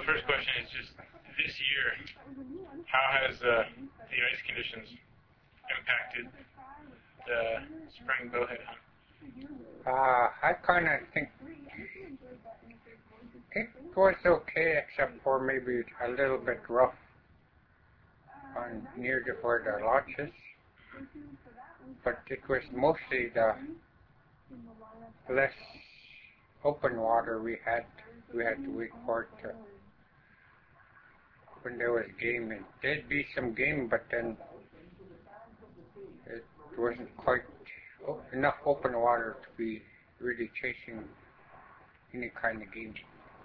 first question is just this year, how has the ice conditions impacted the spring bowhead hunt? I kind of think it was okay, except for maybe a little bit rough on near where the lodge is. But it was mostly the less open water we had to wait for it to, when there was game. And there'd be some game, but then it wasn't quite enough open water to be really chasing any kind of game.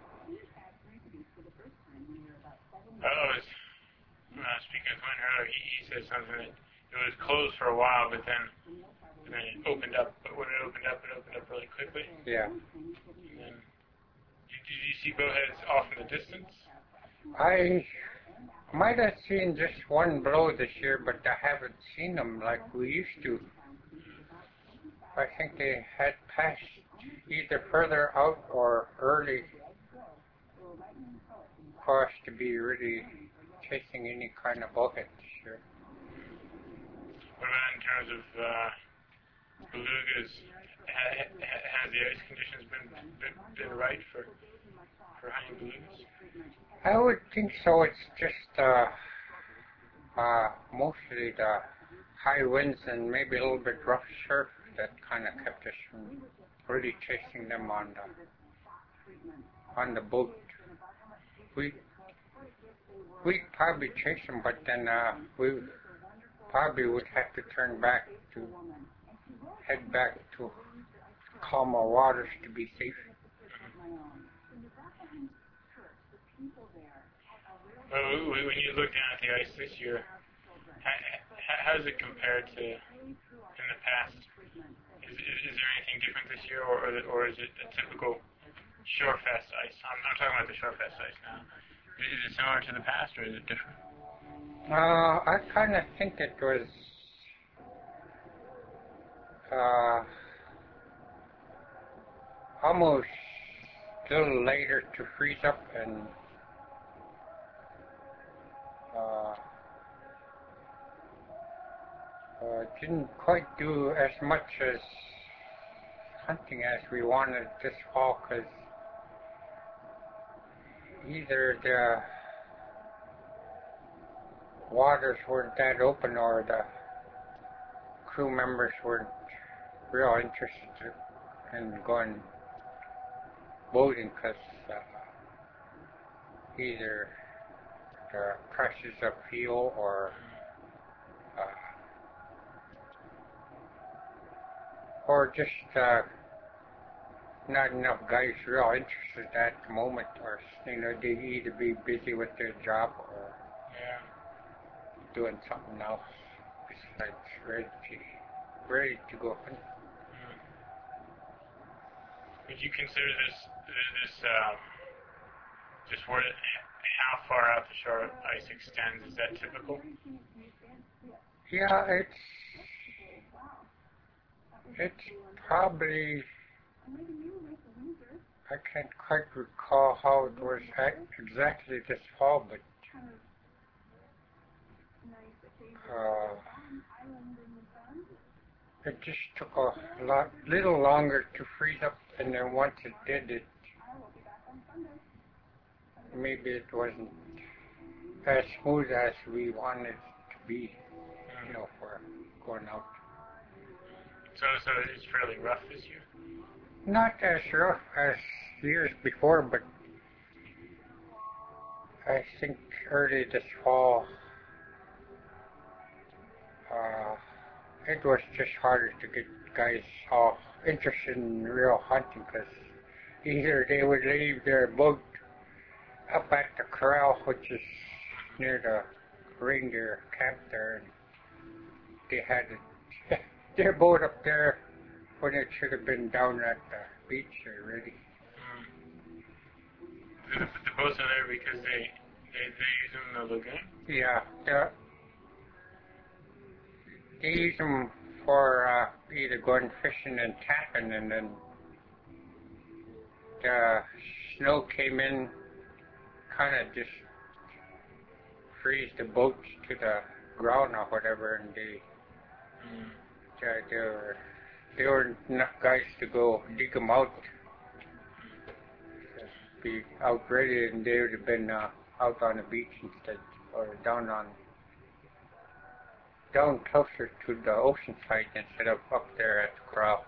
Speaking of Glenn Hurley, he said something that it was closed for a while, but then it opened up. But when it opened up really quickly. Yeah. And then, did you see bowheads off in the distance? I might have seen just one blow this year, but I haven't seen them like we used to. I think they had passed either further out or early for us to be really chasing any kind of bowhead this year. What about in terms of belugas? Has the ice conditions been right for hunting belugas? I would think so. It's just mostly the high winds and maybe a little bit rough surf that kind of kept us from really chasing them on the boat. We'd probably chase them, but then we probably would have to head back to calmer waters to be safe. Well, when you look down at the ice this year, how does it compare to in the past? Is there anything different this year, or is it a typical Shorefest ice? I'm talking about the Shorefest ice now. Is it similar to the past, or is it different? I kind of think it was almost a little later to freeze up, and didn't quite do as much as hunting as we wanted this fall, because either the waters weren't that open or the crew members weren't real interested in going boating, because either the prices of fuel or just not enough guys real interested at the moment, or they either be busy with their job or doing something else besides ready to go hunting. Would you consider this just where how far out the shore ice extends? Is that typical? Yeah, it's probably, I can't quite recall how it was exactly this fall, but it just took a little longer to freeze up, and then once it did, maybe it wasn't as smooth as we wanted it to be, for going out. So it's fairly rough this year? Not as rough as years before, but I think early this fall, it was just harder to get guys all interested in real hunting, because either they would leave their boat up at the corral, which is near the reindeer camp there, and they had their boat up there when it should have been down at the beach already. The boats are there because they use them in the lagoon? Yeah, they use them for either going fishing and tapping, and then the snow came in kind of just freeze the boats to the ground or whatever, and they were not guys to go dig them out. Be out ready, and they would have been out on the beach instead, or down closer to the ocean side instead of up there at the corral.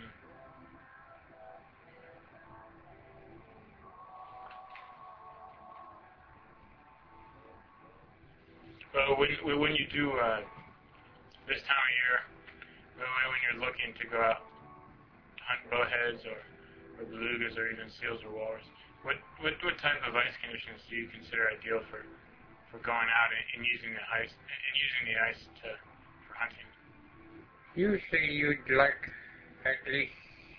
Well, when you do this time of year, when you're looking to go out to hunt bowheads or belugas or even seals or walrus, what type of ice conditions do you consider ideal for going out and using the ice for hunting? Usually you'd like at least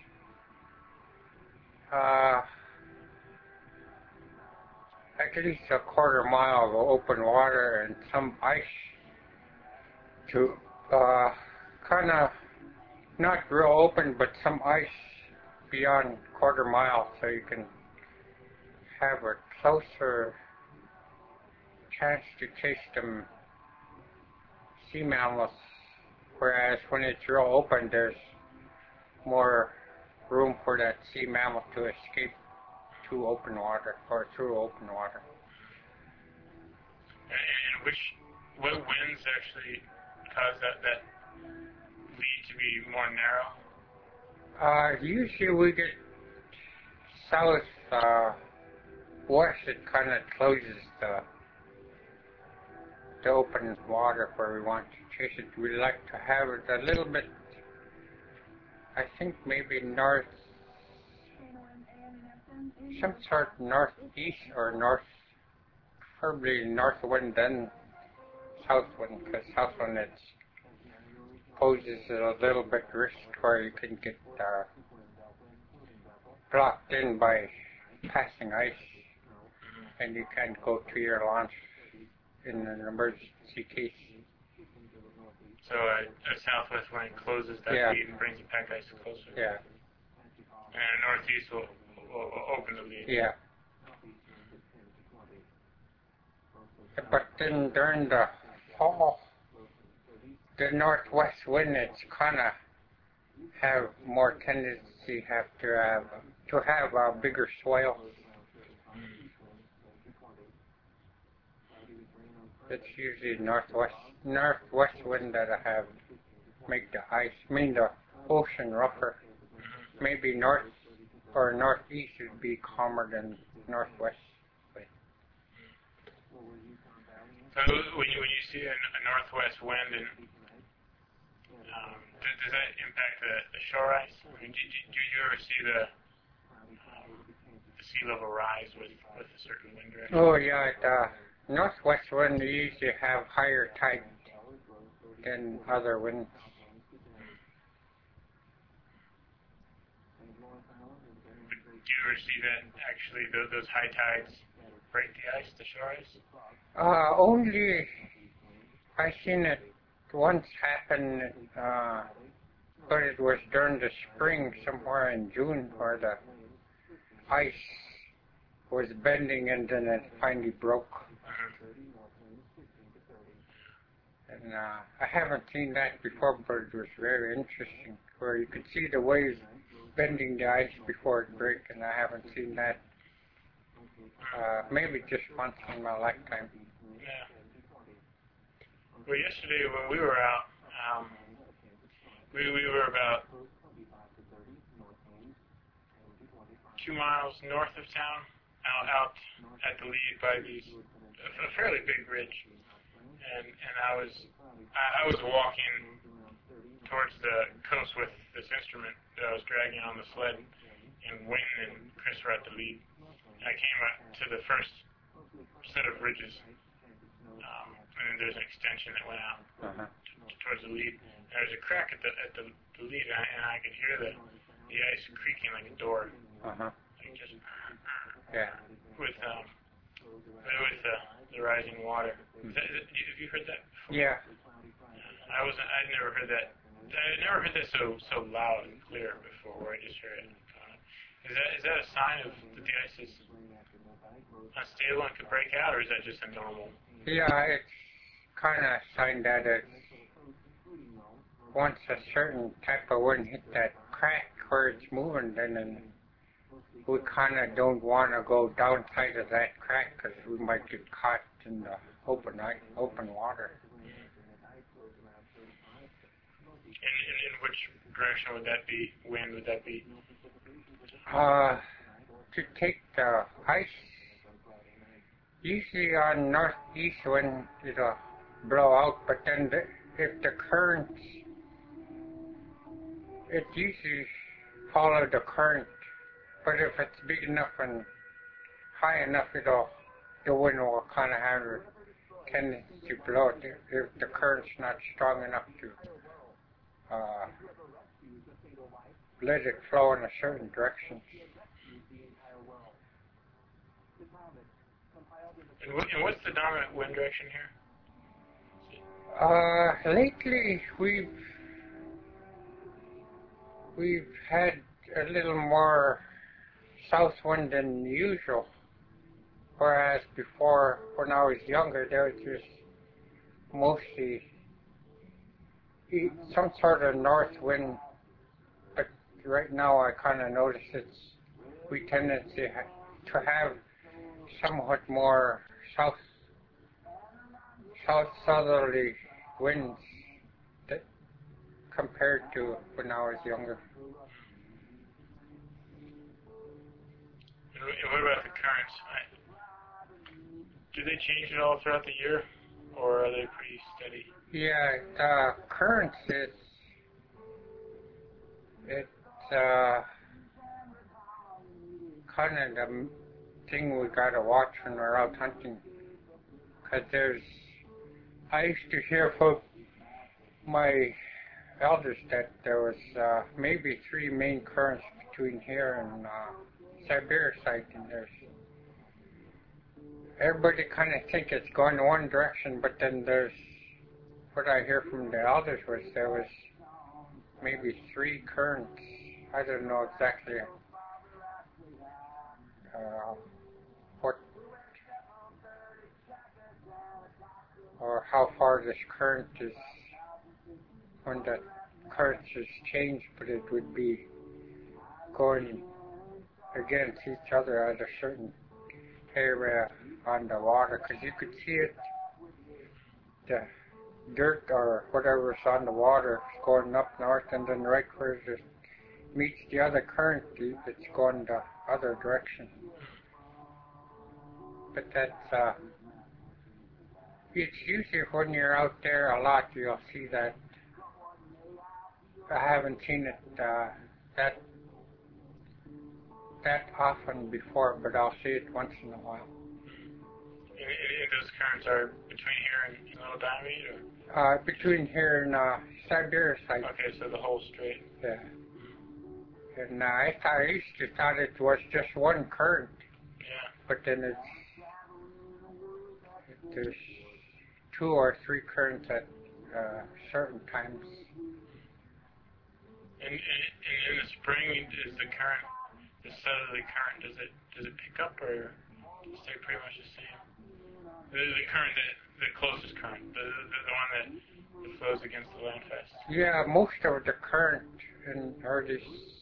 a quarter mile of open water and some ice to kind of not real open, but some ice beyond quarter mile, so you can have a closer chance to chase them sea mammals, whereas when it's real open, there's more room for that sea mammal to escape to open water or through open water. And what winds actually cause that lead to be more narrow? Usually we get south west. It kind of closes the open water where we want to chase it. We like to have it a little bit, I think maybe north, some sort northeast or preferably north wind then south wind, because south wind it poses a little bit risk where you can get blocked in by passing ice, and you can't go to your launch in an emergency case. So a southwest wind closes that lead and brings the pack ice closer. Yeah. And a northeast will open the lead. Yeah. But then during the fall, the northwest wind, it's kind of have more tendency to have a bigger swell. It's usually northwest wind that make the ocean rougher. Maybe north or northeast would be calmer than northwest. So when you see a northwest wind, and does that impact the shore ice? I mean, do you ever see the sea level rise with a certain wind direction? Oh yeah, the northwest wind usually have higher tide than other winds. Do you ever see that actually those high tides break the ice, the shore ice? Only I seen it once happen, but it was during the spring, somewhere in June, where the ice was bending and then it finally broke. And I haven't seen that before, but it was very interesting, where you could see the waves bending the ice before it break, and I haven't seen that maybe just once in my lifetime. Yeah. Well, yesterday when we were out, we were about 2 miles north of town, out at the lead by a fairly big ridge, and I was walking towards the coast with this instrument that I was dragging on the sled, and Wayne and Chris were at the lead. And I came up to the first set of ridges, and then there's an extension that went out towards the lead. And there was a crack at the lead, and I could hear the ice creaking like a door, like just with the rising water. Have you heard that before? Yeah. I'd never heard that. I never heard that so loud and clear before, where I just heard it. Is that a sign of that the ice is unstable and could break out, or is that just a normal? Yeah, it's kind of a sign that it's once a certain type of wind hit that crack where it's moving, then we kind of don't want to go downside of that crack because we might get caught in the open water. In which direction would that be? Wind would that be? To take the ice, usually on northeast wind it'll blow out, but then if the currents, it usually follow the current. But if it's big enough and high enough, the wind will kind of have a tendency to blow it if the current's not strong enough to let it flow in a certain direction. And what's the dominant wind direction here? Lately we've had a little more south wind than usual, whereas before, when I was younger, there was just mostly some sort of north wind, but right now I kind of notice we tend to have somewhat more southerly winds compared to when I was younger. And what about the currents? Do they change at all throughout the year, or are they pretty steady? Yeah, the currents it's kind of the thing we gotta watch when we're out hunting, because I used to hear from my elders that there was maybe 3 main currents between here and Siberia site, and everybody kind of think it's going one direction, but then there's what I hear from the elders was there was maybe 3 currents. I don't know exactly what or how far this current is when the currents is changed, but it would be going against each other at a certain area on the water, because you could see it, the dirt or whatever's on the water is going up north, and then right where it meets the other current, it's going the other direction. But that's it's usually when you're out there a lot you'll see that. I haven't seen it that often before, but I'll see it once in a while. And those currents are between here and Little Diomede, or? Between here and Siberia site. Okay, so the whole strait. Yeah. And I used to thought it was just one current. Yeah. But then there's 2 or 3 currents at certain times. And in the spring, is the southerly current, does it pick up or stay pretty much the same? The current, the closest current, the one that flows against the landfast. Yeah, most of the current in early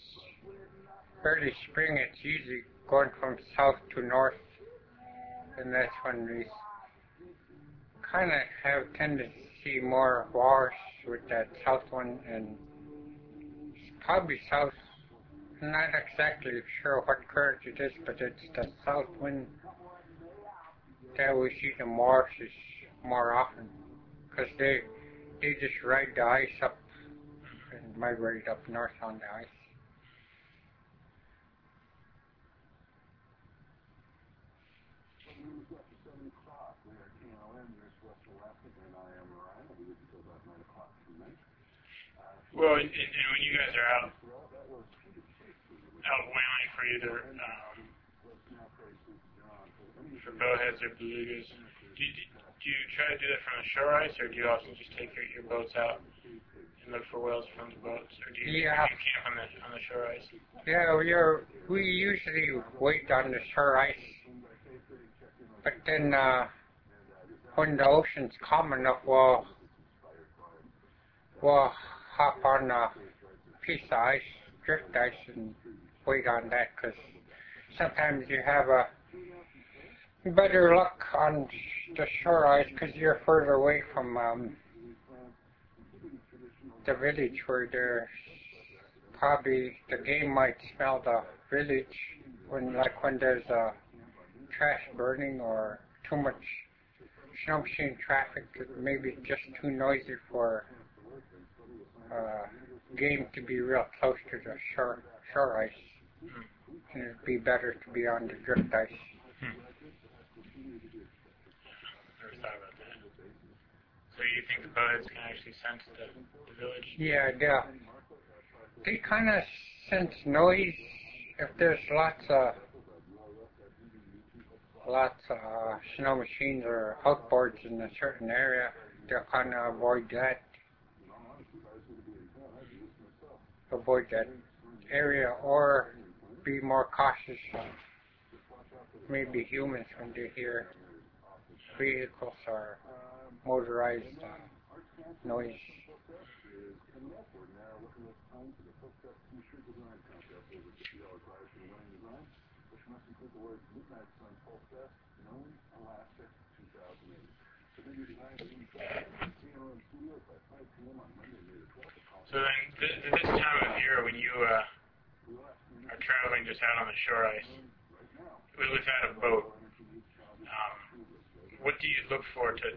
spring, it's usually going from south to north, and that's when we kind of have tendency to see more wars with that south one, and probably south. I'm not exactly sure what current it is, but it's the south wind that we see the marshes more often, because they just ride the ice up and migrate up north on the ice. Well, and when you guys are out whaling for either for bowheads or belugas, do you try to do that from the shore ice, or do you also just take your boats out and look for whales from the boats, or do you Yeah. camp on the shore ice? Yeah, we usually wait on the shore ice, but then when the ocean's calm enough, we'll hop on a piece of ice, drift ice, and wait on that, because sometimes you have a better luck on the shore ice because you're further away from the village where there's probably the game might smell the village when there's trash burning or too much snow machine traffic. It may be just too noisy for game to be real close to the shore ice. And it'd be better to be on the drift ice. Never thought about that. So you think the boats can actually sense the village? Yeah, they kind of sense noise. If there's lots of snow machines or outboards in a certain area, they'll kind of avoid that area, or be more cautious of maybe humans when they hear vehicles or motorized noise. So then, this time of year when you are traveling just out on the shore ice, without a boat, what do you look for to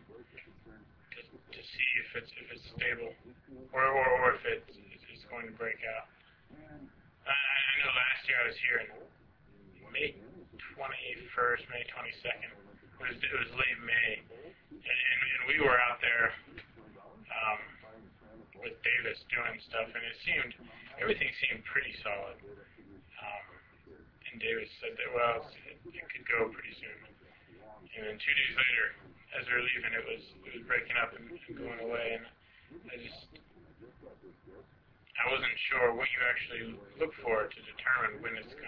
see if it's stable, or if it's going to break out? I know last year I was here in May 21st, May 22nd. It was late May, and we were out there with Davis doing stuff, and everything seemed pretty solid. And Davis said that it could go pretty soon. And then 2 days later, as we were leaving, it was breaking up and going away, and I wasn't sure what you actually look for to determine when it's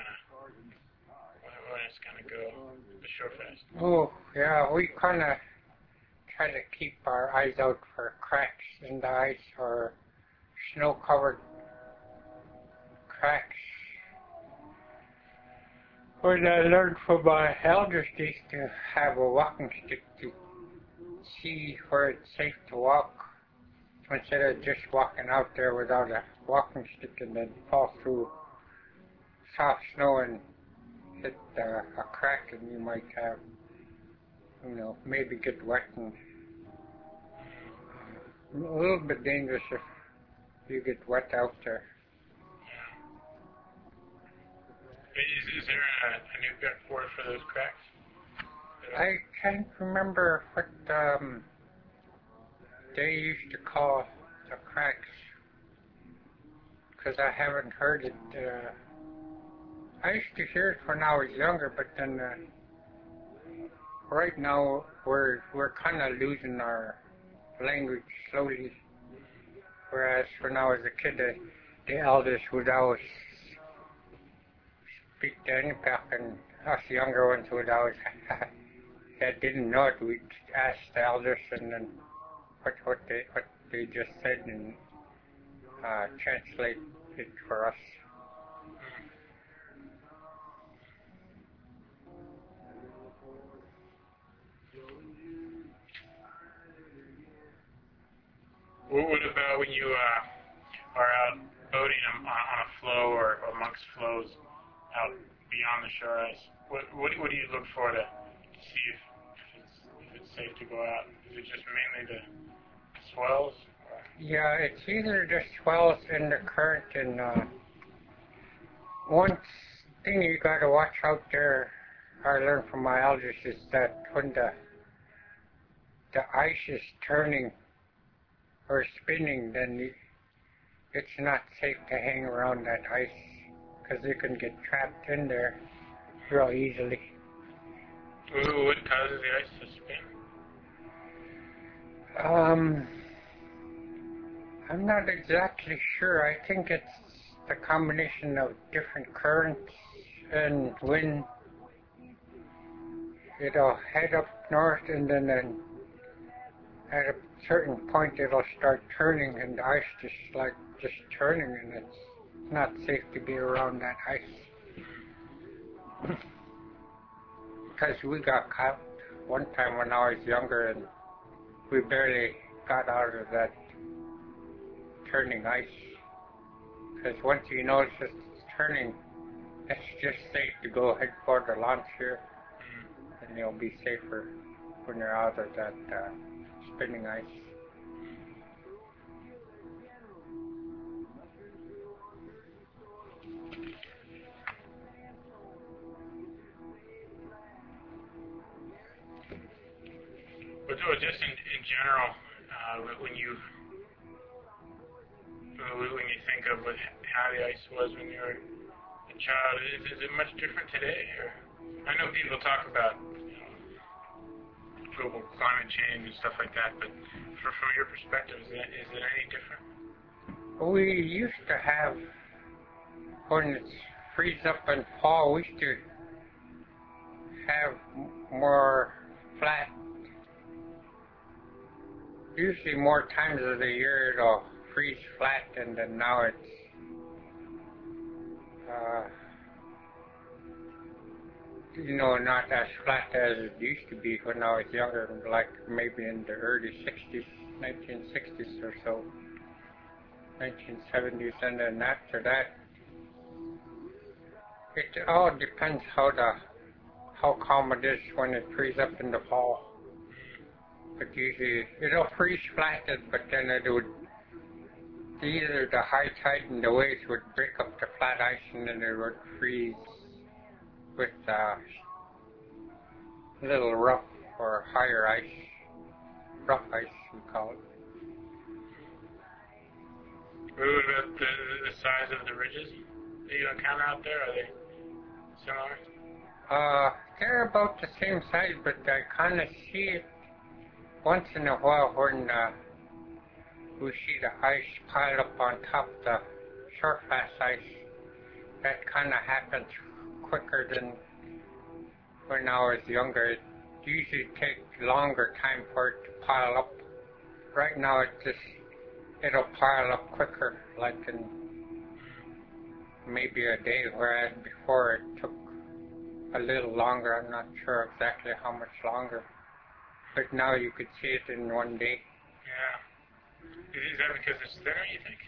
gonna go the shore fast. Oh, yeah, we kind of try to keep our eyes out for cracks in the ice or snow-covered cracks. When I learned from my elders, they used to have a walking stick to see where it's safe to walk, instead of just walking out there without a walking stick and then fall through soft snow and hit a crack, and you might have, maybe get wet, and a little bit dangerous if you get wet out there. Is there a new word for those cracks? I can't remember what they used to call the cracks, because I haven't heard it. I used to hear it when I was younger, but then right now we're kind of losing our language slowly. Whereas when I was a kid, the elders would always speak to Anipak, and us younger ones would always, that didn't know it, we'd ask the elders and then what they just said and translate it for us. What about when you are out boating on a floe or amongst floes out beyond the shore ice? What do you look for to see if it's safe to go out? Is it just mainly the swells? Or? Yeah, it's either the swells and the current, and one thing you got to watch out there, I learned from my elders, is that when the ice is turning or spinning, then it's not safe to hang around that ice, because you can get trapped in there real easily. What causes the ice to spin? I'm not exactly sure. I think it's the combination of different currents and wind. It'll head up north and then at a certain point it'll start turning and the ice just turning and it's not safe to be around that ice. Because we got caught one time when I was younger and we barely got out of that turning ice. Because once you notice it's turning, it's just safe to go ahead for the launch here. And you'll be safer when you're out of that spinning ice. But just in general, when you think of how the ice was when you were a child, is it much different today? Or I know people talk about global climate change and stuff like that, but from your perspective, is it any different? We used to have, when it's freeze up and fall, we used to have more flat. Usually more times of the year it'll freeze flat, and then now it's not as flat as it used to be when I was younger, like maybe in the early 60s, 1960s or so, 1970s, and then after that, it all depends how calm it is when it freezes up in the fall. But usually it'll freeze flat, but then it would either the high tide and the waves would break up the flat ice, and then it would freeze with little rough or higher ice, rough ice we call it. What about the size of the ridges that you encounter out there? Are they similar? They're about the same size, but I kind of see it once in a while when we see the ice pile up on top of the short fast ice. That kind of happens quicker than when I was younger. It usually takes longer time for it to pile up. Right now it'll pile up quicker, like in maybe a day, whereas before it took a little longer. I'm not sure exactly how much longer. But now you could see it in one day. Yeah. Is that because it's thinner, you think?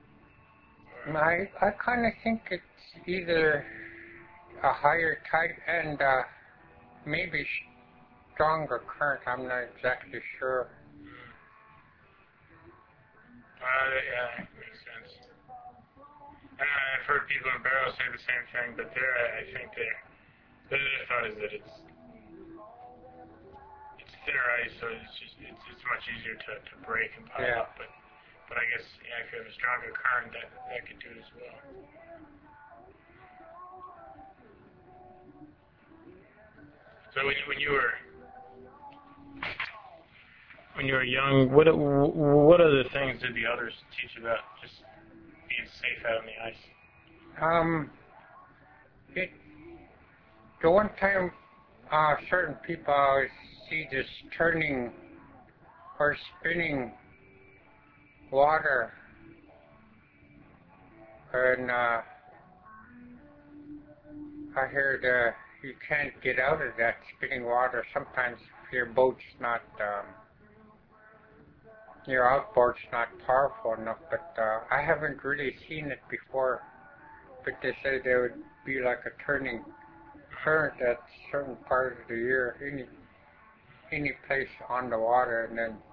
I kind of think it's either a higher tide and maybe stronger current. I'm not exactly sure. Yeah, that makes sense. And I've heard people in Barrow say the same thing, but I think their thought is that it's thinner ice, so it's much easier to break and pile up. But I guess if you have a stronger current, that could do it as well. So when you were young, what other things did the others teach about just being safe out on the ice? The one time certain people always see this turning or spinning water, and I heard you can't get out of that spinning water sometimes if your boat's not, your outboard's not powerful enough, but I haven't really seen it before. But they say there would be like a turning current at certain parts of the year, any place on the water, and then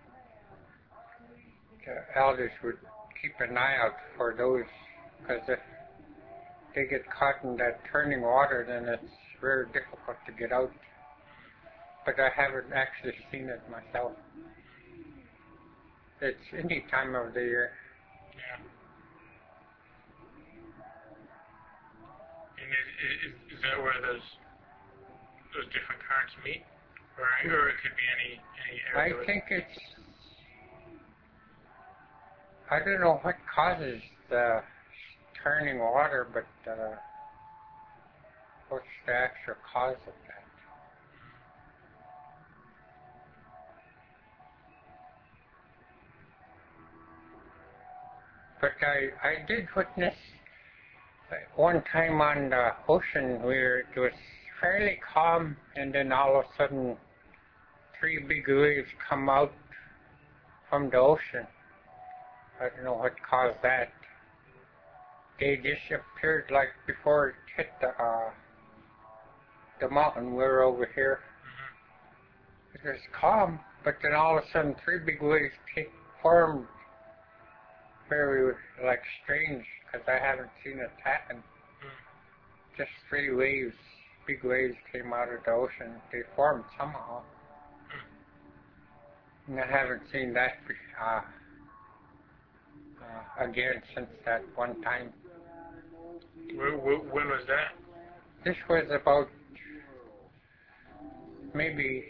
the elders would keep an eye out for those, because if they get caught in that turning water, then it's very difficult to get out. But I haven't actually seen it myself. It's any time of the year. Yeah. And is that where those different currents meet, or it could be any area? I think it's I don't know what causes the turning water, but what's the actual cause of that? But I did witness one time on the ocean where it was fairly calm, and then all of a sudden 3 big waves come out from the ocean. I don't know what caused that. They just appeared like before it hit the mountain. We're over here. It was calm, but then all of a sudden 3 big waves formed. Very like strange, because I haven't seen it happen. Just 3 waves, big waves came out of the ocean. They formed somehow. And I haven't seen that again since that one time. When was that? This was about maybe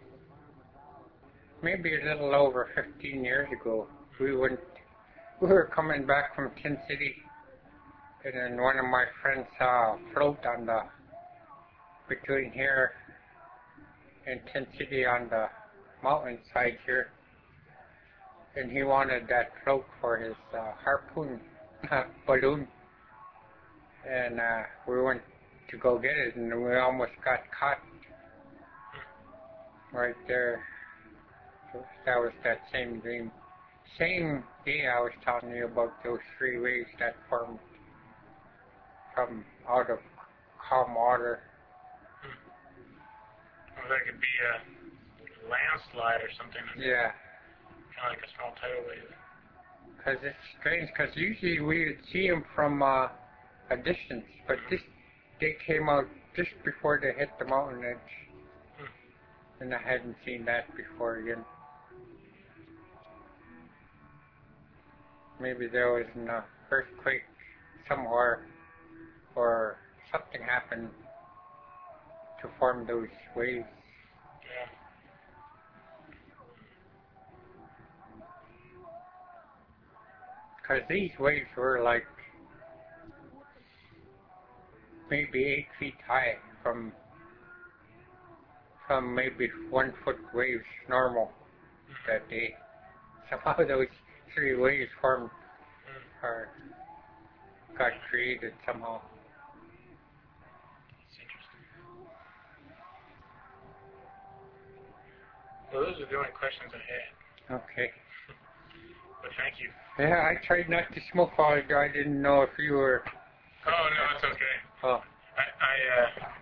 a little over 15 years ago. We were coming back from Tin City, and then one of my friends saw a float on between here and Tin City on the mountainside here, and he wanted that float for his harpoon balloon, and we went to go get it, and we almost got caught right there. So that was that same dream. Same day I was telling you about those 3 waves that formed from out of calm water. Well, that could be a landslide or something. Yeah. Kind of like a small tidal wave. Because it's strange, because usually we would see them from a distance, but they came out just before they hit the mountain edge. And I hadn't seen that before again. Maybe there was an earthquake somewhere, or something happened to form those waves. Yeah. Because these waves were like maybe 8 feet high from maybe 1 foot waves normal that day. Somehow those 3 waves formed or got created somehow. That's interesting. Well, those are the only questions I had. Okay. But thank you. Yeah, I tried not to smoke all the time. I didn't know if you were... Oh, no, it's okay. Oh. I